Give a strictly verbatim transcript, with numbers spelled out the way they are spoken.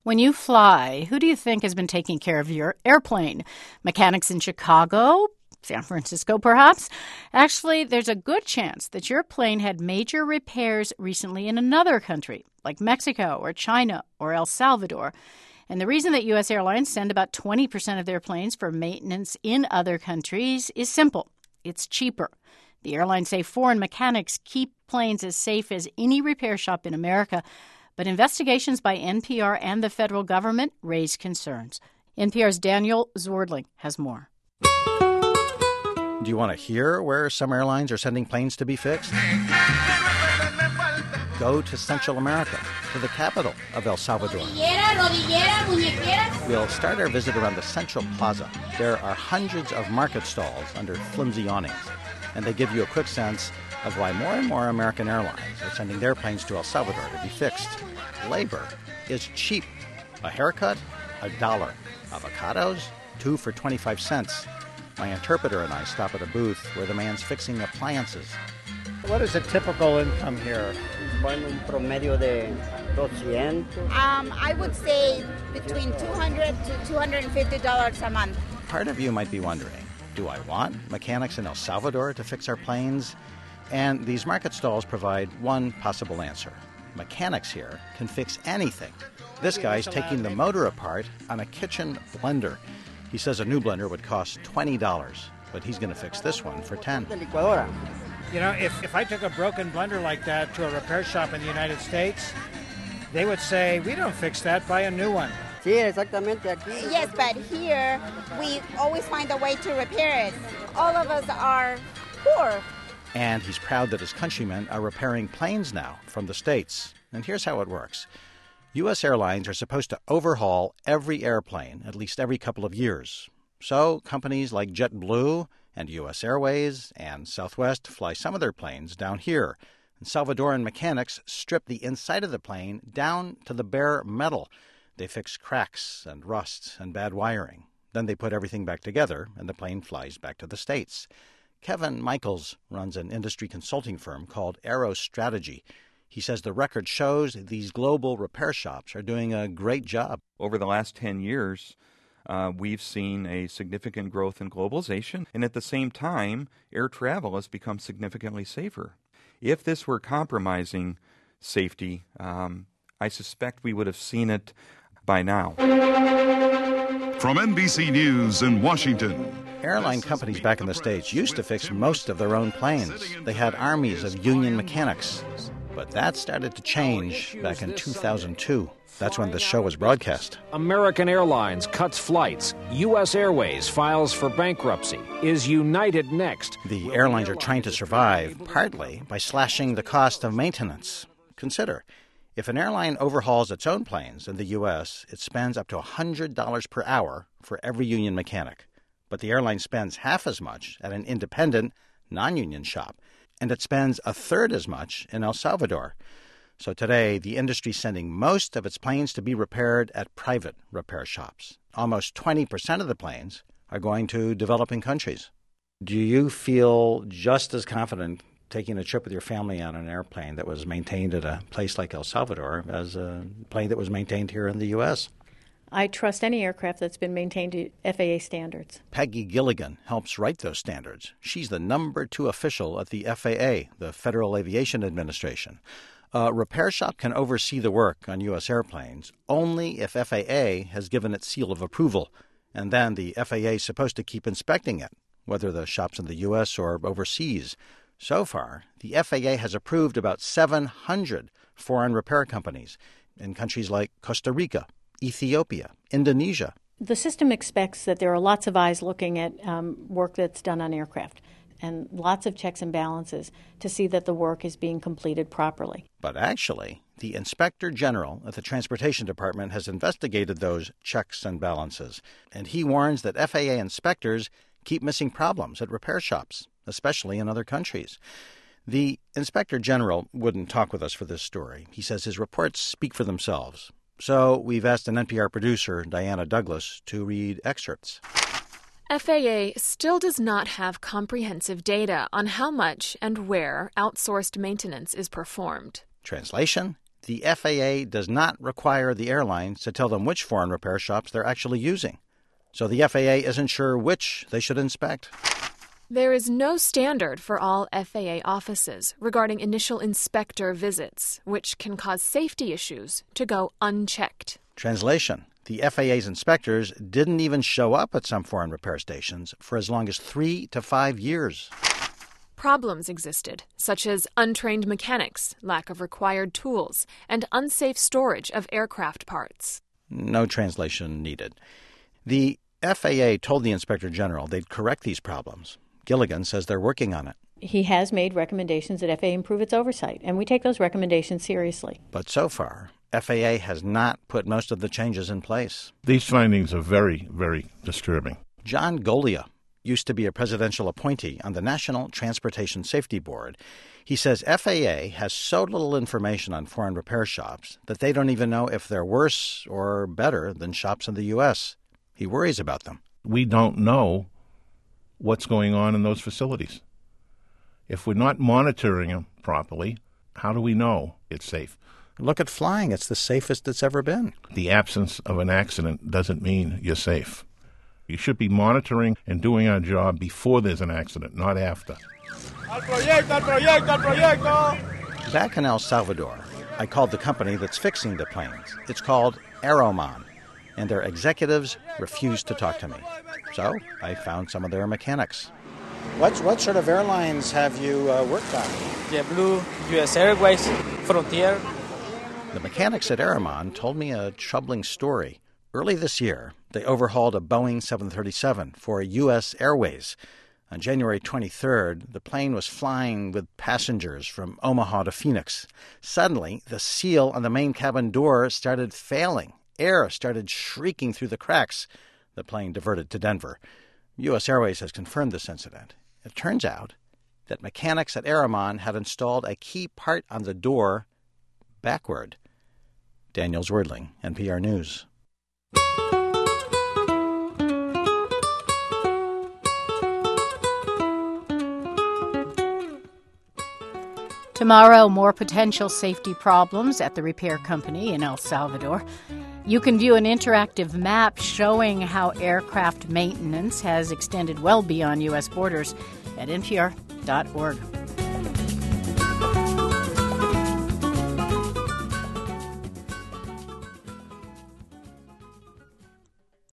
When you fly, who do you think has been taking care of your airplane? Mechanics in Chicago? San Francisco, perhaps? Actually, there's a good chance that your plane had major repairs recently in another country, like Mexico or China or El Salvador. And the reason that U S airlines send about twenty percent of their planes for maintenance in other countries is simple. It's cheaper. The airlines say foreign mechanics keep planes as safe as any repair shop in America. But investigations by N P R and the federal government raise concerns. N P R's Daniel Zwerdling has more. Do you want to hear where some airlines are sending planes to be fixed? Go to Central America, to the capital of El Salvador. We'll start our visit around the Central Plaza. There are hundreds of market stalls under flimsy awnings, and they give you a quick sense of why more and more American airlines are sending their planes to El Salvador to be fixed. Labor is cheap. A haircut, a dollar. Avocados, two for twenty-five cents. My interpreter and I stop at a booth where the man's fixing appliances. What is a typical income here? Bueno, un promedio de doscientos. Um, I would say between two hundred to two hundred fifty dollars a month. Part of you might be wondering, do I want mechanics in El Salvador to fix our planes? And these market stalls provide one possible answer. Mechanics here can fix anything. This guy's taking the motor apart on a kitchen blender. He says a new blender would cost twenty dollars, but he's going to fix this one for ten dollars. You know, if, if I took a broken blender like that to a repair shop in the United States, they would say, we don't fix that, buy a new one. Sí, exactamente aquí. Yes, but here we always find a way to repair it. All of us are poor. And he's proud that his countrymen are repairing planes now from the States. And here's how it works. U S airlines are supposed to overhaul every airplane at least every couple of years. So companies like JetBlue and U S Airways and Southwest fly some of their planes down here. And Salvadoran mechanics strip the inside of the plane down to the bare metal. They fix cracks and rust and bad wiring. Then they put everything back together, and the plane flies back to the States. Kevin Michaels runs an industry consulting firm called Aero Strategy. He says the record shows these global repair shops are doing a great job. Over the last ten years, uh, we've seen a significant growth in globalization, and at the same time, air travel has become significantly safer. If this were compromising safety, um, I suspect we would have seen it by now. From N B C News in Washington. Airline companies back in the States used to fix most of their own planes. They had armies of union mechanics. But that started to change back in two thousand two. That's when the show was broadcast. American Airlines cuts flights. U S Airways files for bankruptcy. Is United next? The airlines are trying to survive, partly by slashing the cost of maintenance. Consider, if an airline overhauls its own planes in the U S, it spends up to one hundred dollars per hour for every union mechanic. But the airline spends half as much at an independent, non-union shop, and it spends a third as much in El Salvador. So today, the industry's sending most of its planes to be repaired at private repair shops. Almost twenty percent of the planes are going to developing countries. Do you feel just as confident taking a trip with your family on an airplane that was maintained at a place like El Salvador as a plane that was maintained here in the U S? I trust any aircraft that's been maintained to F A A standards. Peggy Gilligan helps write those standards. She's the number two official at the F A A, the Federal Aviation Administration. A repair shop can oversee the work on U S airplanes only if F A A has given its seal of approval, and then the F A A is supposed to keep inspecting it, whether the shop's in the U S or overseas. So far, the F A A has approved about seven hundred foreign repair companies in countries like Costa Rica, Ethiopia, Indonesia. The system expects that there are lots of eyes looking at um, work that's done on aircraft and lots of checks and balances to see that the work is being completed properly. But actually, the Inspector General at the Transportation Department has investigated those checks and balances, and he warns that F A A inspectors keep missing problems at repair shops, especially in other countries. The Inspector General wouldn't talk with us for this story. He says his reports speak for themselves. So we've asked an N P R producer, Diana Douglas, to read excerpts. F A A still does not have comprehensive data on how much and where outsourced maintenance is performed. Translation: the F A A does not require the airlines to tell them which foreign repair shops they're actually using. So the F A A isn't sure which they should inspect. There is no standard for all F A A offices regarding initial inspector visits, which can cause safety issues to go unchecked. Translation: the F A A's inspectors didn't even show up at some foreign repair stations for as long as three to five years. Problems existed, such as untrained mechanics, lack of required tools, and unsafe storage of aircraft parts. No translation needed. The F A A told the Inspector General they'd correct these problems. Gilligan says they're working on it. He has made recommendations that F A A improve its oversight, and we take those recommendations seriously. But so far, F A A has not put most of the changes in place. These findings are very, very disturbing. John Golia used to be a presidential appointee on the National Transportation Safety Board. He says F A A has so little information on foreign repair shops that they don't even know if they're worse or better than shops in the U S. He worries about them. We don't know what's going on in those facilities. If we're not monitoring them properly, how do we know it's safe? Look at flying. It's the safest it's ever been. The absence of an accident doesn't mean you're safe. You should be monitoring and doing our job before there's an accident, not after. Back in El Salvador, I called the company that's fixing the planes. It's called Aeromon, and their executives refused to talk to me. So I found some of their mechanics. What, what sort of airlines have you uh, worked on? JetBlue, U S Airways, Frontier. The mechanics at Aeromon told me a troubling story. Early this year, they overhauled a Boeing seven thirty-seven for U S Airways. On January twenty-third, the plane was flying with passengers from Omaha to Phoenix. Suddenly, the seal on the main cabin door started failing. Air started shrieking through the cracks. The plane diverted to Denver. U S Airways has confirmed this incident. It turns out that mechanics at Aeromon had installed a key part on the door backward. Daniel Zwerdling, N P R News. Tomorrow, more potential safety problems at the repair company in El Salvador. You can view an interactive map showing how aircraft maintenance has extended well beyond U S borders at N P R dot org.